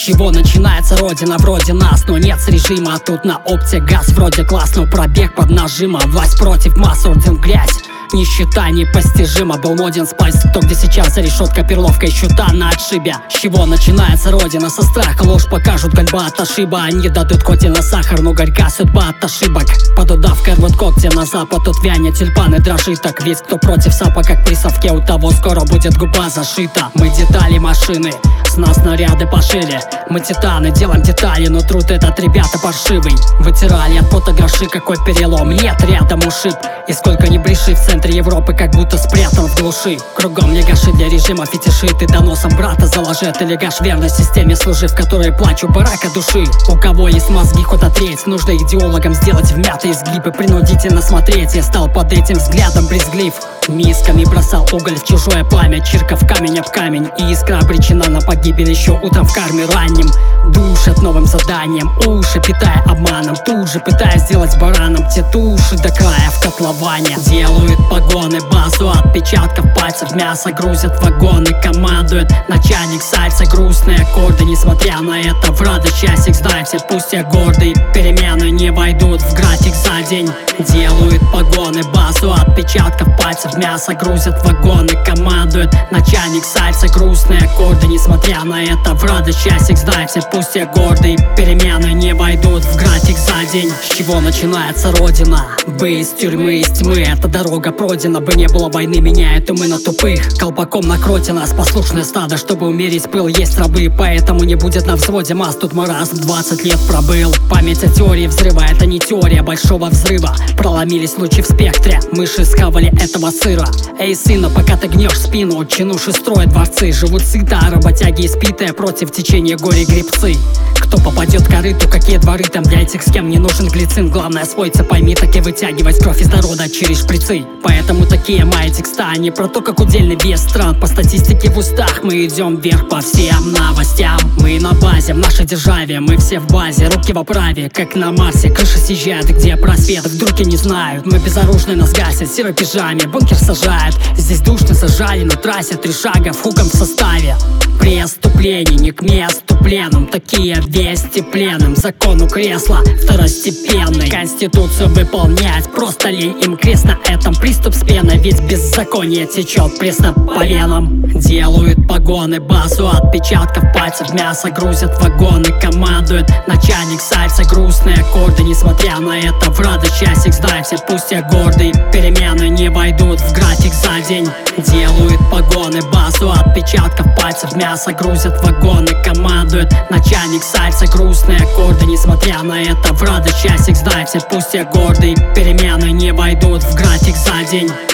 чего начинается родина? Вроде нас, но нет с режима. А тут на опте газ, вроде классно, пробег под нажимом. Власть против масс, орден грязь. Нищета непостижима, был моден спайс. То, где сейчас за решеткой перловка и щута на отшибе. С чего начинается родина? Со страха ложь покажут, гольба от ошиба. Они дадут коте на сахар, но горька судьба от ошибок. Под удавкой рвут когти на запад, тут вянет тюльпаны дрожит. Так весь, кто против сапа, как при совке, у того скоро будет губа зашита. Мы детали машины, с нас снаряды пошили. Мы титаны, делаем детали, но труд этот, ребята, паршивый. Вытирали от пота гроши, какой перелом. Нет рядом ушиб, и сколько не бреши, в центре Европы как будто спрятан в глуши. Кругом легаши для режима, фетиши. Ты доносом брата заложи, ты легаш верной системе служи, в которой плачу барака души. У кого есть мозги, хоть отреть, нужно идеологам сделать вмятые сглипы, принудительно смотреть. Я стал под этим взглядом брезглив. Мисками бросал уголь в чужое пламя, чиркав камень об камень, и искра обречена на погибель еще утром в карме ранним. Душат новым заданием, уши питая обманом, тут же пытаясь сделать бараном те туши до края в котловане. Делают погоны, базу отпечатков пальцев, мясо грузят в вагоны, командует начальник сальса. Грустные аккорды, несмотря на это, в радость часик знай все, пусть я гордый. Перемены не войдут в график за день. Делают погоны, базу отпечатков пальцев, мясо грузят в вагоны, командует начальник сальса. Грустные аккорды, несмотря на это, в радость часик знай все, пусть я гордый. Перемены не войдут в график за день. С чего начинается родина? Бы из тюрьмы, из тьмы, эта дорога пройдена. Бы не было войны, меняют умы на тупых. Колпаком накройте нас, послушное стадо, чтобы умерить пыл, есть рабы. Поэтому не будет на взводе масс, тут маразм 20 лет пробыл. Память о теории взрыва, это не теория большого взрыва. Проломились лучи в спектре, мыши схавали этого сыра. Эй, сына, пока ты гнешь спину, чинуши строят дворцы. Живут сыто, а работяги испитые, против течения горе гребцы. Кто попадет к корыту, какие дворы там для этих, с кем не нужен глицин. Главное освоиться, пойми, так и вытягивать кровь из народа через шприцы. Поэтому такие мои текста, не про то, как удельный вес стран. По статистике в устах мы идем вверх по всем новостям. Мы на базе, в нашей державе, мы все в базе. Руки в оправе, как на Марсе, крыша съезжает, где просвет. Вдруг и не знают, мы безоружные, нас гасят в серой пижаме, бункер сажают. Здесь душно сажали на трассе, 3 шага в хуком в составе. Преступление не к месту пленум, такие вести пленным. Закон у кресла второстепенный, конституцию выполнять просто лень им крест на этом. Приступ с пеной, ведь беззаконие течет пресно по венам. Делают погоны, базу отпечатков пальцев, мясо грузят в вагоны, командует начальник сальса. Грустные аккорды, несмотря на это, в радость часик знай все, пусть я гордый. Перемены не войдут в график за день. Делают погоны, базу отпечатков пальцев, мясо грузят в вагоны, командует начальник сальса. Грустные аккорды, несмотря на это, в радость часик знай все, пусть я гордый. Перемены не войдут в график за день.